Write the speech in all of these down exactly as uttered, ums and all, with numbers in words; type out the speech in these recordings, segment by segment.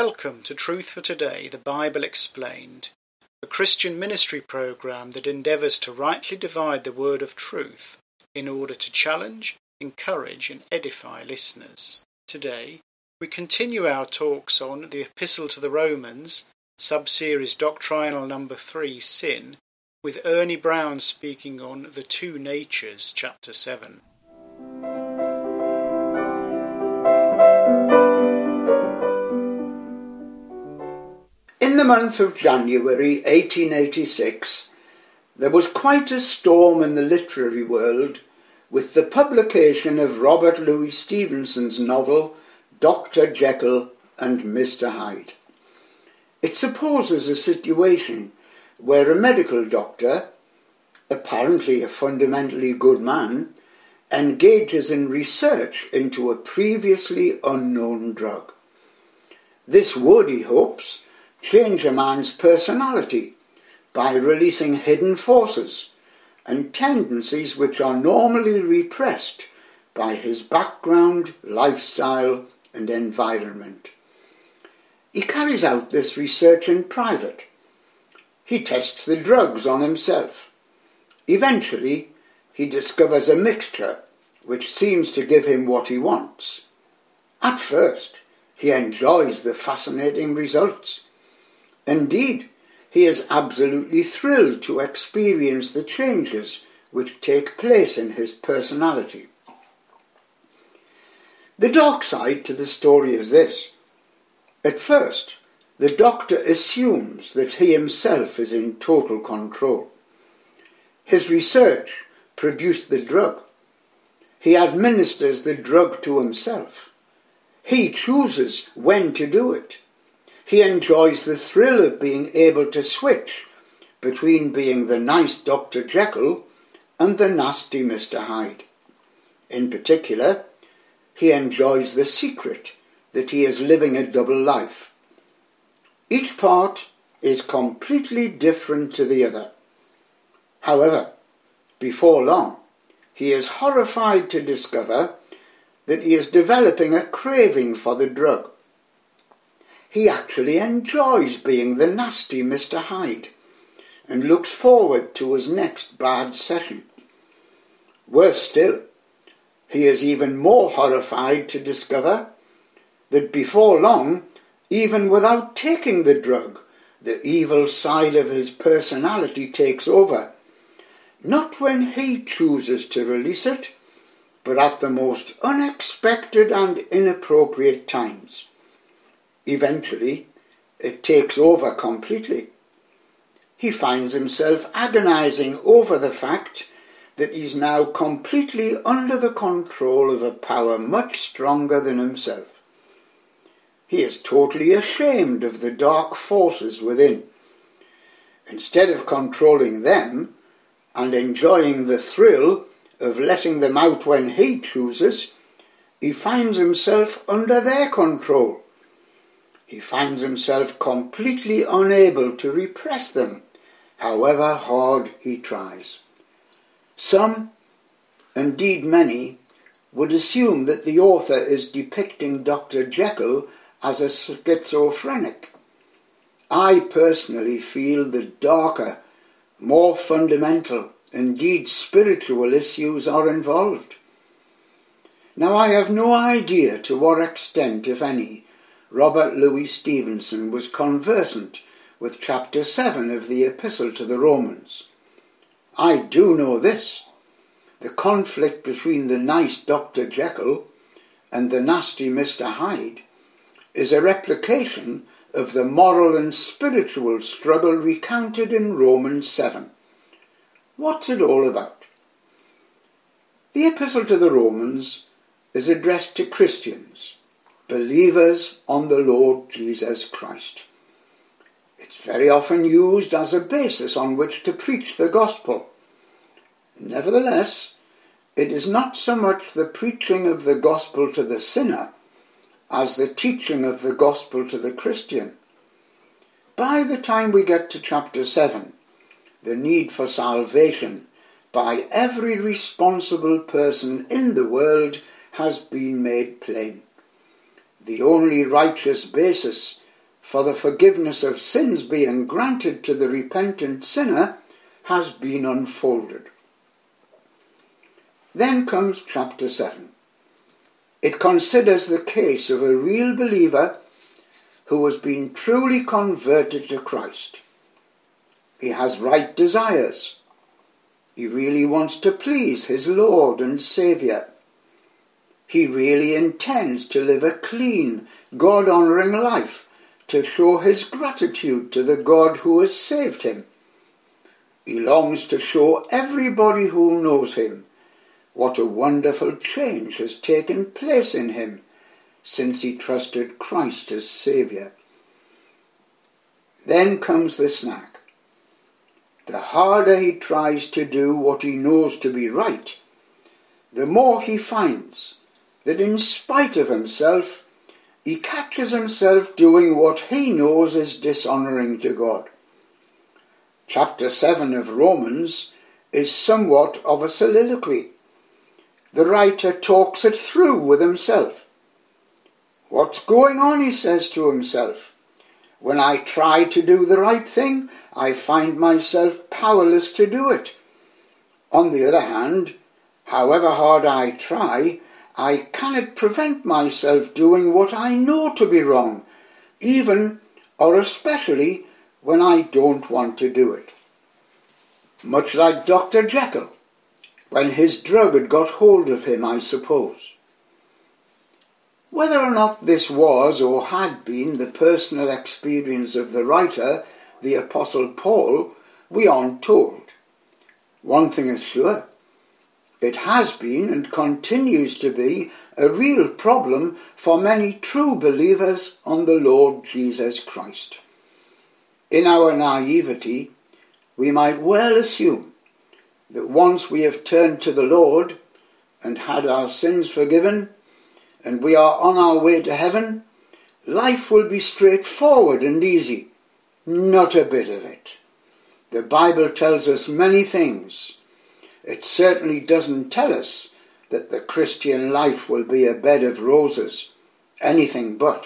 Welcome to Truth for Today, the Bible Explained, a Christian ministry program that endeavours to rightly divide the word of truth in order to challenge, encourage and edify listeners. Today, we continue our talks on the Epistle to the Romans, sub-series Doctrinal Number three, Sin, with Ernie Brown speaking on the Two Natures, Chapter seven. In the month of January eighteen eighty-six, there was quite a storm in the literary world with the publication of Robert Louis Stevenson's novel Doctor Jekyll and Mister Hyde. It supposes a situation where a medical doctor, apparently a fundamentally good man, engages in research into a previously unknown drug. This would, he hopes, change a man's personality by releasing hidden forces and tendencies which are normally repressed by his background, lifestyle and environment. He carries out this research in private. He tests the drugs on himself. Eventually, he discovers a mixture which seems to give him what he wants. At first, he enjoys the fascinating results. Indeed, he is absolutely thrilled to experience the changes which take place in his personality. The dark side to the story is this. At first, the doctor assumes that he himself is in total control. His research produced the drug. He administers the drug to himself. He chooses when to do it. He enjoys the thrill of being able to switch between being the nice Doctor Jekyll and the nasty Mister Hyde. In particular, he enjoys the secret that he is living a double life. Each part is completely different to the other. However, before long, he is horrified to discover that he is developing a craving for the drug. He actually enjoys being the nasty Mister Hyde and looks forward to his next bad session. Worse still, he is even more horrified to discover that before long, even without taking the drug, the evil side of his personality takes over, not when he chooses to release it, but at the most unexpected and inappropriate times. Eventually, it takes over completely. He finds himself agonizing over the fact that he's now completely under the control of a power much stronger than himself. He is totally ashamed of the dark forces within. Instead of controlling them and enjoying the thrill of letting them out when he chooses, he finds himself under their control. He finds himself completely unable to repress them, however hard he tries. Some, indeed many, would assume that the author is depicting Doctor Jekyll as a schizophrenic. I personally feel that darker, more fundamental, indeed spiritual issues are involved. Now I have no idea to what extent, if any, Robert Louis Stevenson was conversant with chapter seven of the Epistle to the Romans. I do know this. The conflict between the nice Doctor Jekyll and the nasty Mister Hyde is a replication of the moral and spiritual struggle recounted in Romans seven. What's it all about? The Epistle to the Romans is addressed to Christians, believers on the Lord Jesus Christ. It's very often used as a basis on which to preach the gospel. Nevertheless, it is not so much the preaching of the gospel to the sinner as the teaching of the gospel to the Christian. By the time we get to chapter seven, the need for salvation by every responsible person in the world has been made plain. The only righteous basis for the forgiveness of sins being granted to the repentant sinner has been unfolded. Then comes chapter seven. It considers the case of a real believer who has been truly converted to Christ. He has right desires. He really wants to please his Lord and Saviour. He really intends to live a clean, God-honouring life to show his gratitude to the God who has saved him. He longs to show everybody who knows him what a wonderful change has taken place in him since he trusted Christ as Saviour. Then comes the snag. The harder he tries to do what he knows to be right, the more he finds that in spite of himself, he catches himself doing what he knows is dishonouring to God. Chapter seven of Romans is somewhat of a soliloquy. The writer talks it through with himself. What's going on, he says to himself. When I try to do the right thing, I find myself powerless to do it. On the other hand, however hard I try, I cannot prevent myself doing what I know to be wrong, even or especially when I don't want to do it. Much like Doctor Jekyll, when his drug had got hold of him, I suppose. Whether or not this was or had been the personal experience of the writer, the Apostle Paul, we aren't told. One thing is sure. It has been and continues to be a real problem for many true believers on the Lord Jesus Christ. In our naivety, we might well assume that once we have turned to the Lord and had our sins forgiven, and we are on our way to heaven, life will be straightforward and easy. Not a bit of it. The Bible tells us many things. It certainly doesn't tell us that the Christian life will be a bed of roses. Anything but.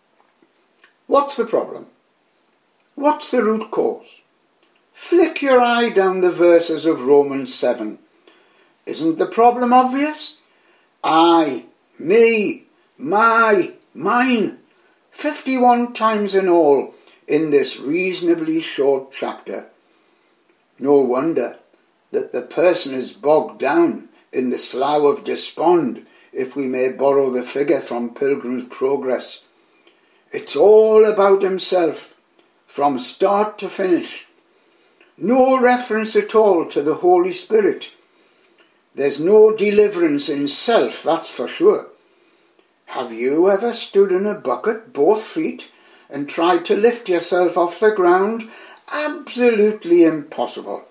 What's the problem? What's the root cause? Flick your eye down the verses of Romans seven. Isn't the problem obvious? I, me, my, mine. Fifty-one times in all in this reasonably short chapter. No wonder that the person is bogged down in the slough of despond, if we may borrow the figure from Pilgrim's Progress. It's all about himself, from start to finish. No reference at all to the Holy Spirit. There's no deliverance in self, that's for sure. Have you ever stood in a bucket, both feet, and tried to lift yourself off the ground? Absolutely impossible.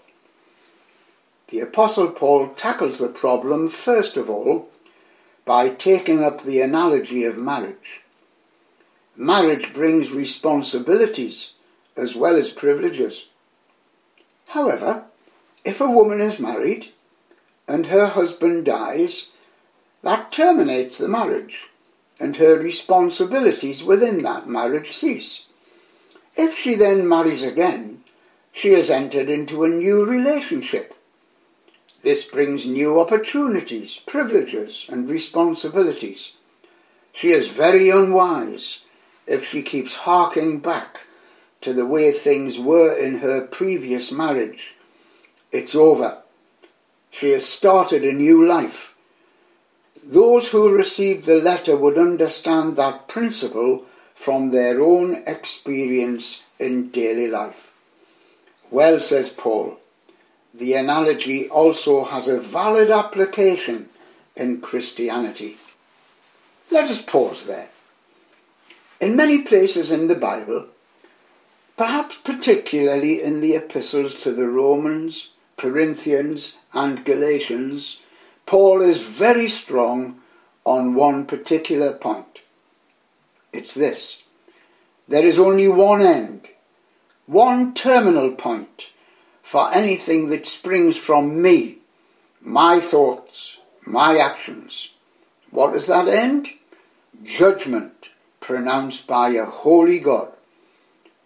The Apostle Paul tackles the problem, first of all, by taking up the analogy of marriage. Marriage brings responsibilities as well as privileges. However, if a woman is married and her husband dies, that terminates the marriage, and her responsibilities within that marriage cease. If she then marries again, she has entered into a new relationship. This brings new opportunities, privileges, and responsibilities. She is very unwise if she keeps harking back to the way things were in her previous marriage. It's over. She has started a new life. Those who received the letter would understand that principle from their own experience in daily life. Well, says Paul, the analogy also has a valid application in Christianity. Let us pause there. In many places in the Bible, perhaps particularly in the epistles to the Romans, Corinthians and Galatians, Paul is very strong on one particular point. It's this: there is only one end, one terminal point for anything that springs from me, my thoughts, my actions. What is that end? Judgment pronounced by a holy God.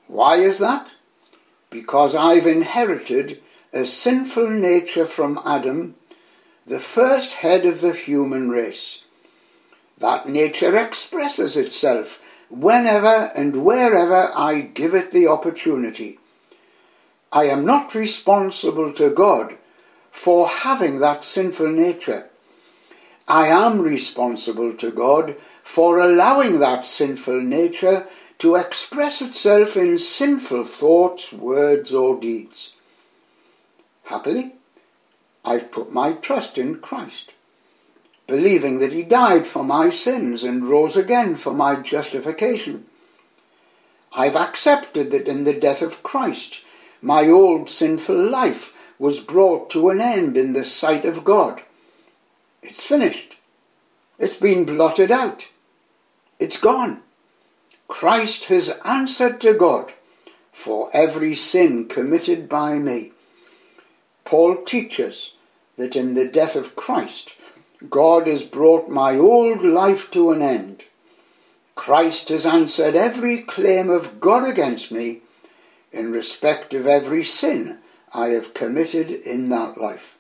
Why is that? Because I've inherited a sinful nature from Adam, the first head of the human race. That nature expresses itself whenever and wherever I give it the opportunity. I am not responsible to God for having that sinful nature. I am responsible to God for allowing that sinful nature to express itself in sinful thoughts, words, or deeds. Happily, I've put my trust in Christ, believing that he died for my sins and rose again for my justification. I've accepted that in the death of Christ, my old sinful life was brought to an end in the sight of God. It's finished. It's been blotted out. It's gone. Christ has answered to God for every sin committed by me. Paul teaches that in the death of Christ, God has brought my old life to an end. Christ has answered every claim of God against me in respect of every sin I have committed in that life.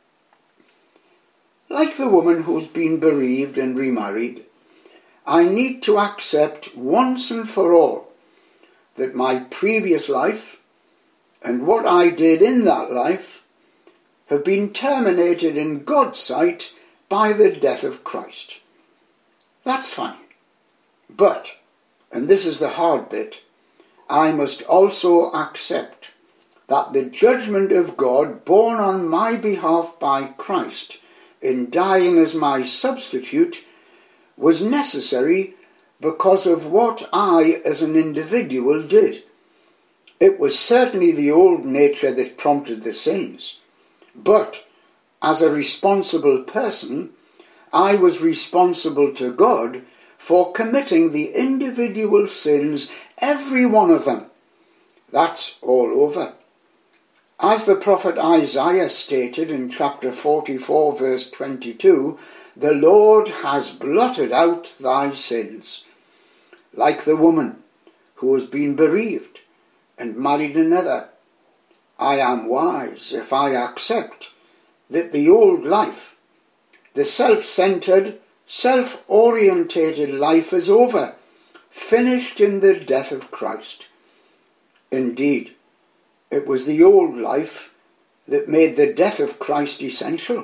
Like the woman who's been bereaved and remarried, I need to accept once and for all that my previous life and what I did in that life have been terminated in God's sight by the death of Christ. That's fine. But, and this is the hard bit, I must also accept that the judgment of God borne on my behalf by Christ in dying as my substitute was necessary because of what I as an individual did. It was certainly the old nature that prompted the sins, but as a responsible person, I was responsible to God for committing the individual sins, every one of them. That's all over. As the prophet Isaiah stated in chapter forty-four, verse twenty-two, the Lord has blotted out thy sins. Like the woman who has been bereaved and married another, I am wise if I accept that the old life, the self-centered, self-orientated life is over, finished in the death of Christ. Indeed, it was the old life that made the death of Christ essential.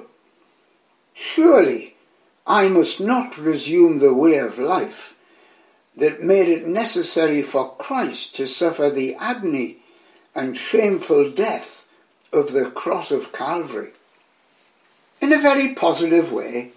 Surely I must not resume the way of life that made it necessary for Christ to suffer the agony and shameful death of the cross of Calvary. In a very positive way,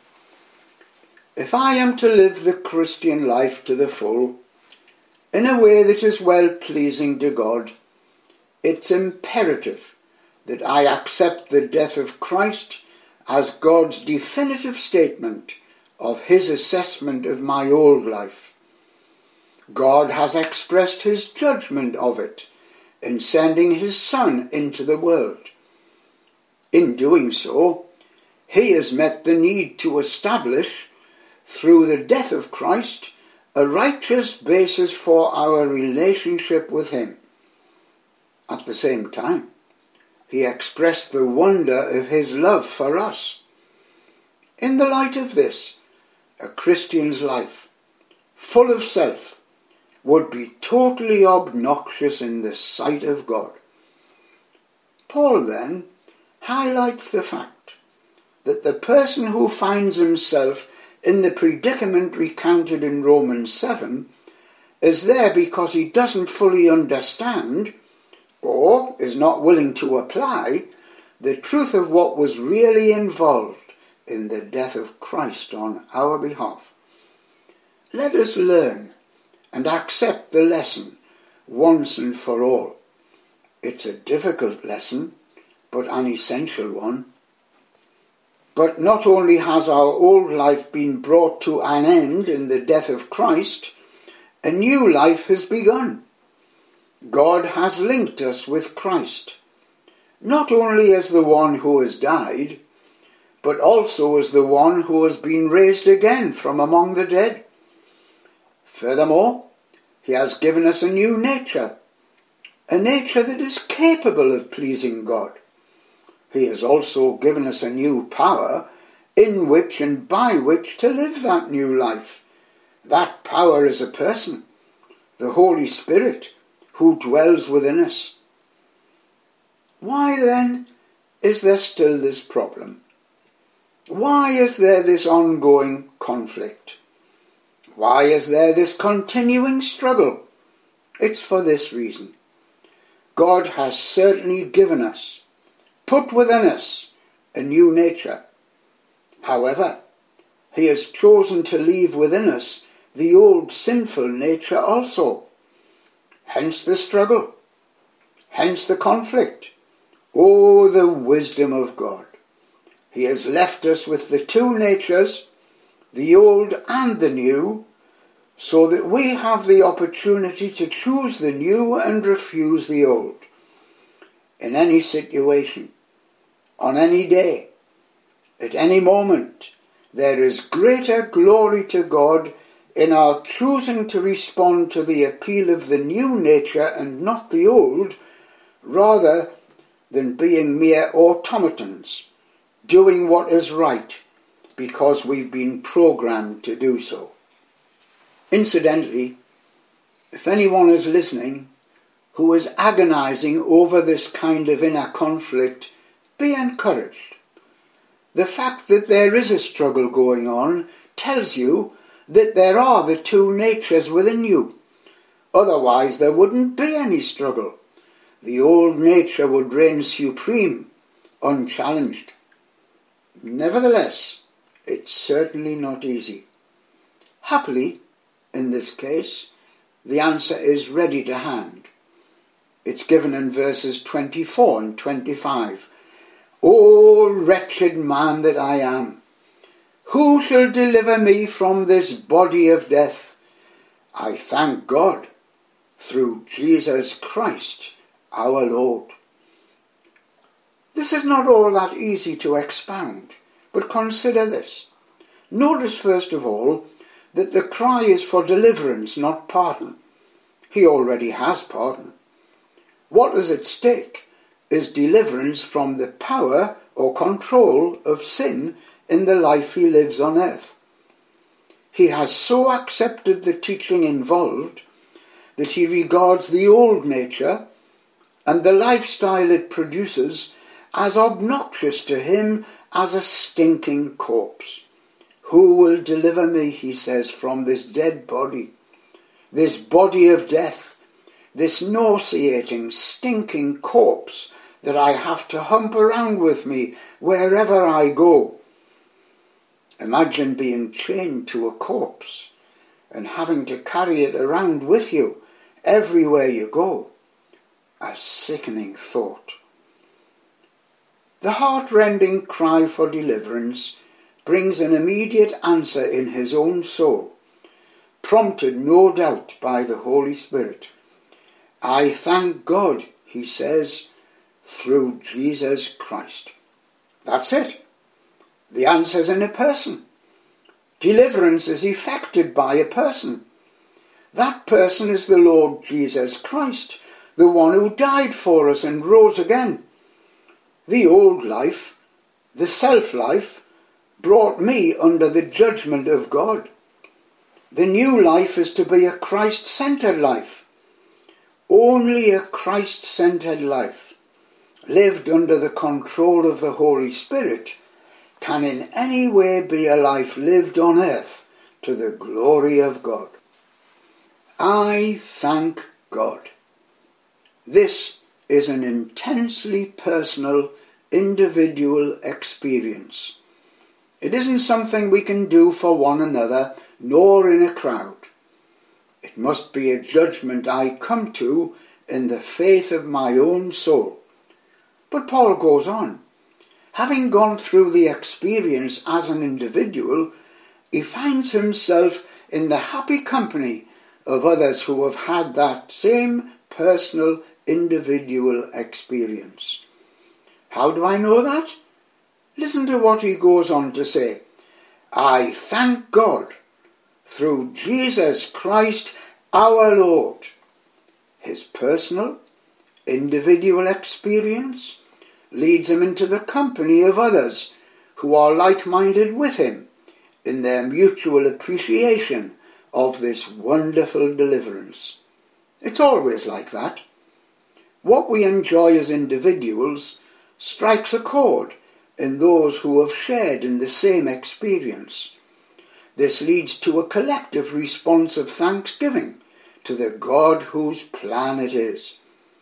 if I am to live the Christian life to the full, in a way that is well-pleasing to God, it's imperative that I accept the death of Christ as God's definitive statement of his assessment of my old life. God has expressed his judgment of it in sending his Son into the world. In doing so, he has met the need to establish, through the death of Christ, a righteous basis for our relationship with him. At the same time, he expressed the wonder of his love for us. In the light of this, a Christian's life, full of self, would be totally obnoxious in the sight of God. Paul then highlights the fact that the person who finds himself in the predicament recounted in Romans seven is there because he doesn't fully understand or is not willing to apply the truth of what was really involved in the death of Christ on our behalf. Let us learn and accept the lesson once and for all. It's a difficult lesson, but an essential one. But not only has our old life been brought to an end in the death of Christ, a new life has begun. God has linked us with Christ, not only as the one who has died, but also as the one who has been raised again from among the dead. Furthermore, he has given us a new nature, a nature that is capable of pleasing God. He has also given us a new power in which and by which to live that new life. That power is a person, the Holy Spirit, who dwells within us. Why then is there still this problem? Why is there this ongoing conflict? Why is there this continuing struggle? It's for this reason. God has certainly given us, put within us, a new nature. However, he has chosen to leave within us the old sinful nature also. Hence the struggle. Hence the conflict. Oh, the wisdom of God. He has left us with the two natures, the old and the new, so that we have the opportunity to choose the new and refuse the old. In any situation, on any day, at any moment, there is greater glory to God in our choosing to respond to the appeal of the new nature and not the old, rather than being mere automatons, doing what is right because we've been programmed to do so. Incidentally, if anyone is listening who is agonizing over this kind of inner conflict, be encouraged. The fact that there is a struggle going on tells you that there are the two natures within you. Otherwise there wouldn't be any struggle. The old nature would reign supreme, unchallenged. Nevertheless, it's certainly not easy. Happily, in this case, the answer is ready to hand. It's given in verses twenty-four and twenty-five. O wretched man that I am, who shall deliver me from this body of death? I thank God through Jesus Christ our Lord. This is not all that easy to expound, but consider this. Notice first of all that the cry is for deliverance, not pardon. He already has pardon. What is at stake is deliverance from the power or control of sin in the life he lives on earth. He has so accepted the teaching involved that he regards the old nature and the lifestyle it produces as obnoxious to him as a stinking corpse. Who will deliver me, he says, from this dead body, this body of death, this nauseating, stinking corpse that I have to hump around with me wherever I go? Imagine being chained to a corpse and having to carry it around with you everywhere you go. A sickening thought. The heart-rending cry for deliverance brings an immediate answer in his own soul, prompted no doubt by the Holy Spirit. I thank God, he says, through Jesus Christ. That's it. The answer's in a person. Deliverance is effected by a person. That person is the Lord Jesus Christ, the one who died for us and rose again. The old life, the self-life, brought me under the judgment of God. The new life is to be a Christ-centered life. Only a Christ-centered life, lived under the control of the Holy Spirit, can in any way be a life lived on earth to the glory of God. I thank God. This is an intensely personal, individual experience. It isn't something we can do for one another, nor in a crowd. It must be a judgment I come to in the faith of my own soul. But Paul goes on. Having gone through the experience as an individual, he finds himself in the happy company of others who have had that same personal, individual experience. How do I know that? Listen to what he goes on to say. I thank God through Jesus Christ our Lord. His personal, individual experience leads him into the company of others who are like-minded with him in their mutual appreciation of this wonderful deliverance. It's always like that. What we enjoy as individuals strikes a chord in those who have shared in the same experience. This leads to a collective response of thanksgiving to the God whose plan it is.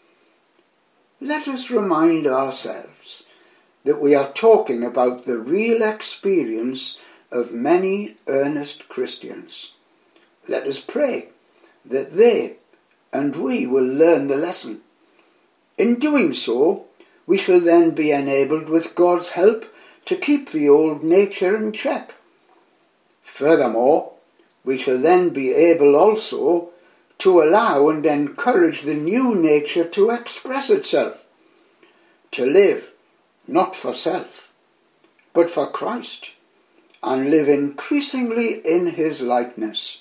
Let us remind ourselves that we are talking about the real experience of many earnest Christians. Let us pray that they and we will learn the lesson. In doing so, we shall then be enabled with God's help to keep the old nature in check. Furthermore, we shall then be able also to allow and encourage the new nature to express itself, to live not for self, but for Christ, and live increasingly in his likeness.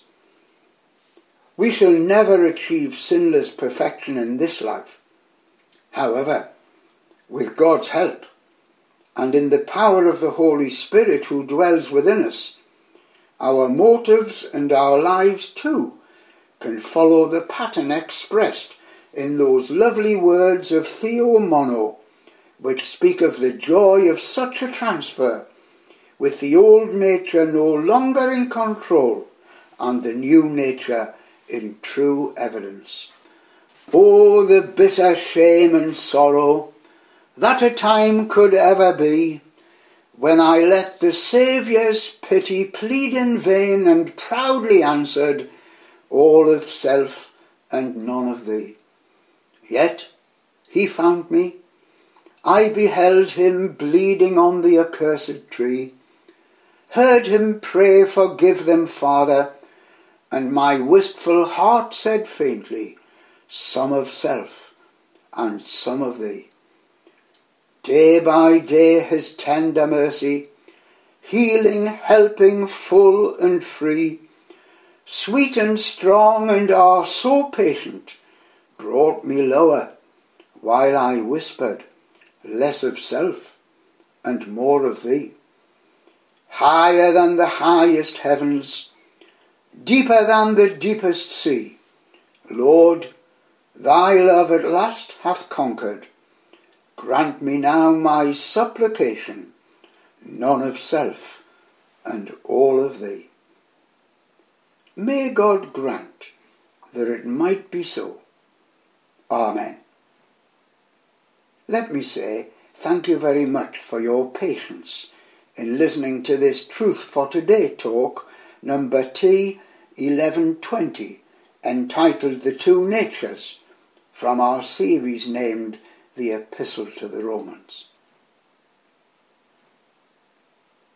We shall never achieve sinless perfection in this life. However, with God's help, and in the power of the Holy Spirit who dwells within us, our motives and our lives too can follow the pattern expressed in those lovely words of Theo Mono, which speak of the joy of such a transfer, with the old nature no longer in control and the new nature in true evidence. Oh, the bitter shame and sorrow that a time could ever be, when I let the Saviour's pity plead in vain and proudly answered, all of self and none of thee. Yet he found me. I beheld him bleeding on the accursed tree, heard him pray, forgive them, Father, and my wistful heart said faintly, some of self and some of thee. Day by day his tender mercy, healing, helping, full and free, sweet and strong and ah so patient, brought me lower, while I whispered, less of self and more of thee. Higher than the highest heavens, deeper than the deepest sea, Lord, thy love at last hath conquered. Grant me now my supplication, none of self and all of thee. May God grant that it might be so. Amen. Let me say thank you very much for your patience in listening to this Truth for Today talk number T eleven twenty, entitled The Two Natures, from our series named The Epistle to the Romans.